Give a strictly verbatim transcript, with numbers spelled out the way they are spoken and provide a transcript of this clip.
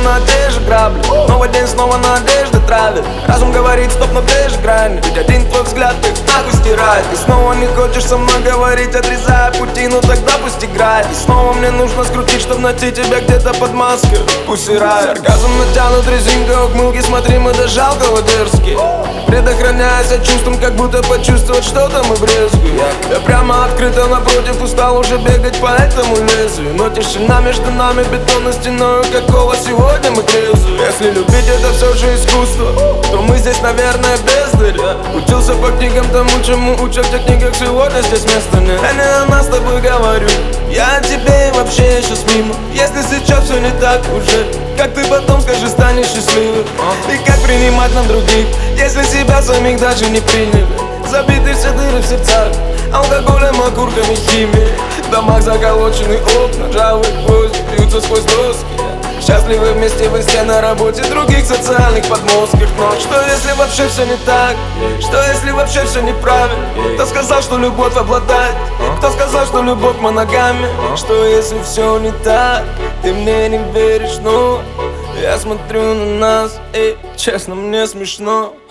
на те же грабли. Новый день снова надежды травит. Разум говорит стоп, но где же грань? Ведь один твой взгляд их нахуй стирает. И снова не хочешь со мной говорить, отрезая пути, ну тогда пусть играет. И снова мне нужно скрутить, чтоб найти тебя где-то под маской. Пусть и рай. Сарказм натянут резинка, ухмылки, смотри, мы до жалкого дерзкие. Предохраняясь от чувством, как будто почувствовать что-то мы брезгуем. Я прямо открыто напротив, устал уже бегать по этому лезвию. Но тишина между нами бетонной стеною, какого сегодня мы трезвы. Если любить это все же искусство, то мы здесь, наверное, бездари. Учился по книгам тому, чему учат в тех книгах, сегодня здесь места нет. Я не о нас с тобой говорю, я о тебе и вообще сейчас мимо. Если сейчас все не так уже, как ты потом, скажи, станешь счастливым? И как принимать на других, если себя самих даже не приняли? Забиты все дыры в сердцах алкоголем, окурками, химией. В домах заколочены окна, ржавые гвозди бьются сквозь доски. Счастливы вместе в инсте, на работе, других социальных подмостках. Но что если вообще все не так? Что если вообще все неправильно? Кто сказал, что любовь обладает? Кто сказал, что любовь моногами? Что если все не так? Ты мне не веришь, но я смотрю на нас, и честно, мне смешно.